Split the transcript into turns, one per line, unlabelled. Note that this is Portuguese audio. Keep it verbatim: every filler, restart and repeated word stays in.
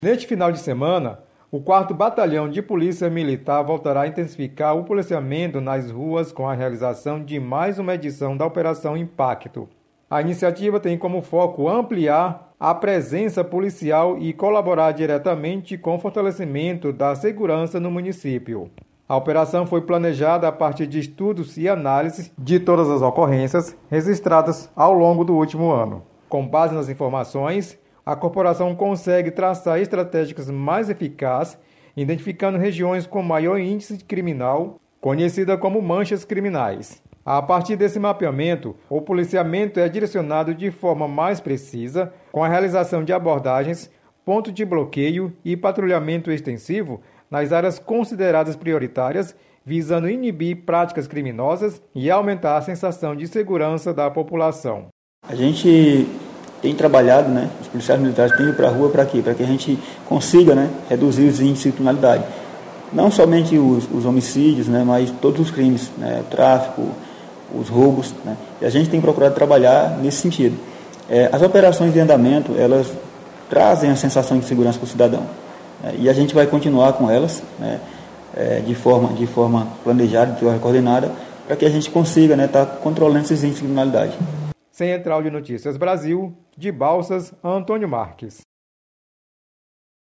Neste final de semana, o quarto Batalhão de Polícia Militar voltará a intensificar o policiamento nas ruas com a realização de mais uma edição da Operação Impacto. A iniciativa tem como foco ampliar a presença policial e colaborar diretamente com o fortalecimento da segurança no município. A operação foi planejada a partir de estudos e análises de todas as ocorrências registradas ao longo do último ano. Com base nas informações, a corporação consegue traçar estratégias mais eficazes, identificando regiões com maior índice criminal, conhecida como manchas criminais. A partir desse mapeamento, o policiamento é direcionado de forma mais precisa, com a realização de abordagens, ponto de bloqueio e patrulhamento extensivo nas áreas consideradas prioritárias, visando inibir práticas criminosas e aumentar a sensação de segurança da população.
A gente tem trabalhado, né, os policiais militares têm ido para a rua para quê? Para que a gente consiga, né, reduzir os índices de criminalidade. Não somente os, os homicídios, né, mas todos os crimes, né, o tráfico, os roubos, né, e a gente tem procurado trabalhar nesse sentido. É, as operações de andamento, elas trazem a sensação de segurança para o cidadão, né, e a gente vai continuar com elas, né, é, de, forma, de forma planejada, de forma coordenada, para que a gente consiga, né, estar controlando esses índices de criminalidade.
Central de Notícias Brasil, de Balsas, Antônio Marques.